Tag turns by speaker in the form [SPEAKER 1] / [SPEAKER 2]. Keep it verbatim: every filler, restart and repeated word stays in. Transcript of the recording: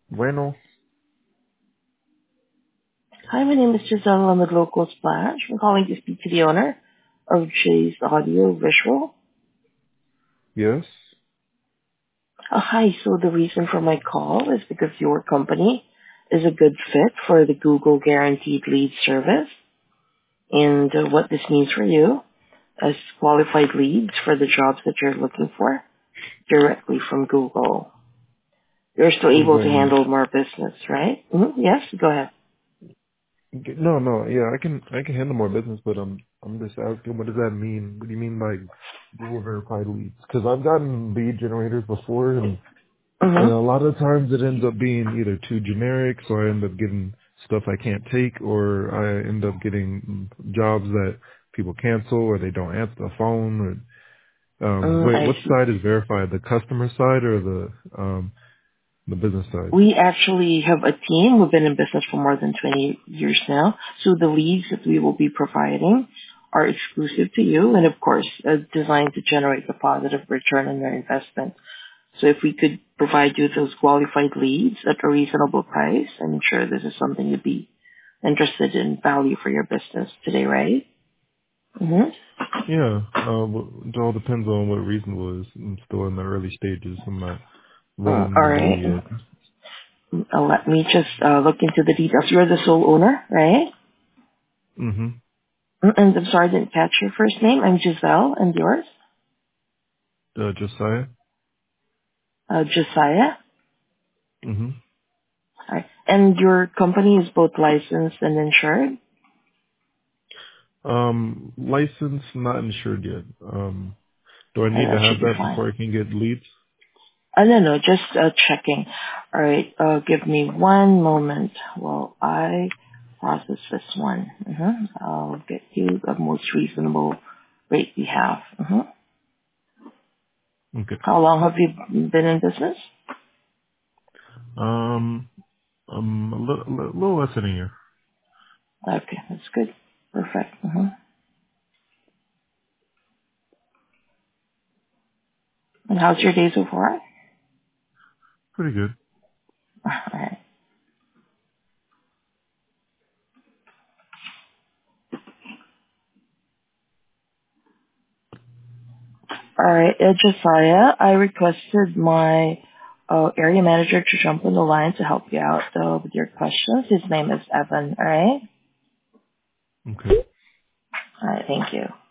[SPEAKER 1] Bueno,
[SPEAKER 2] Hi, my name is Giselle. I'm with Local Splash. I'm calling to speak to the owner of Jay's Audio Visual.
[SPEAKER 1] yes.
[SPEAKER 2] Uh, hi, so the reason for my call is because your company is a good fit for the Google Guaranteed Lead Service. And uh, what this means for you is qualified leads for the jobs that you're looking for directly from Google. You're still
[SPEAKER 1] What does
[SPEAKER 2] able
[SPEAKER 1] that
[SPEAKER 2] to
[SPEAKER 1] mean?
[SPEAKER 2] handle more business, right? Mm-hmm. Yes, go ahead.
[SPEAKER 1] No, no, yeah, I can I can handle more business, but I'm I'm just asking, what does that mean? What do you mean by Google verified leads? Because I've gotten lead generators before, and and
[SPEAKER 2] Mm-hmm.
[SPEAKER 1] a lot of times it ends up being either too generic, so I end up getting stuff I can't take, or I end up getting jobs that people cancel or they don't answer the phone. Or um,
[SPEAKER 2] Mm,
[SPEAKER 1] wait,
[SPEAKER 2] I
[SPEAKER 1] what
[SPEAKER 2] see.
[SPEAKER 1] side is verified? The customer side or the um the business side?
[SPEAKER 2] We actually have a team. We've been in business for more than twenty years now. So the leads that we will be providing are exclusive to you and of course uh, designed to generate a positive return on your investment. So if we could provide you those qualified leads at a reasonable price, I'm sure this is something you'd be interested in value for your business today, right? Mm-hmm.
[SPEAKER 1] Yeah, uh, w- it all depends on what reasonable is. I'm still in the early stages. I'm not
[SPEAKER 2] Uh,
[SPEAKER 1] running
[SPEAKER 2] all
[SPEAKER 1] the
[SPEAKER 2] right.
[SPEAKER 1] deal yet.
[SPEAKER 2] Uh, let me just uh, look into the details. You're the sole owner, right?
[SPEAKER 1] hmm
[SPEAKER 2] Mm, And I'm sorry I didn't catch your first name. I'm Giselle, and yours?
[SPEAKER 1] Uh, Josiah?
[SPEAKER 2] Uh, Josiah.
[SPEAKER 1] hmm
[SPEAKER 2] Alright. And your company is both licensed and insured?
[SPEAKER 1] Um, license, not insured yet. Um, do I
[SPEAKER 2] Okay,
[SPEAKER 1] need to
[SPEAKER 2] that
[SPEAKER 1] have
[SPEAKER 2] should be
[SPEAKER 1] that
[SPEAKER 2] fine.
[SPEAKER 1] before I can get leads?
[SPEAKER 2] Uh, no, no, just uh, checking. Alright, uh, give me one moment while I process this one. hmm I'll get you the most reasonable rate we have. hmm
[SPEAKER 1] Okay.
[SPEAKER 2] How long have you been in business?
[SPEAKER 1] Um, um, a little, a little less than a year.
[SPEAKER 2] Okay, that's good. Perfect. hmm And how's your day so far?
[SPEAKER 1] Pretty good.
[SPEAKER 2] Alright. All right, uh, Josiah, I requested my uh, area manager to jump on the line to help you out uh, with your questions. His name is Evan. All right.
[SPEAKER 1] Okay.
[SPEAKER 2] All right. Thank you.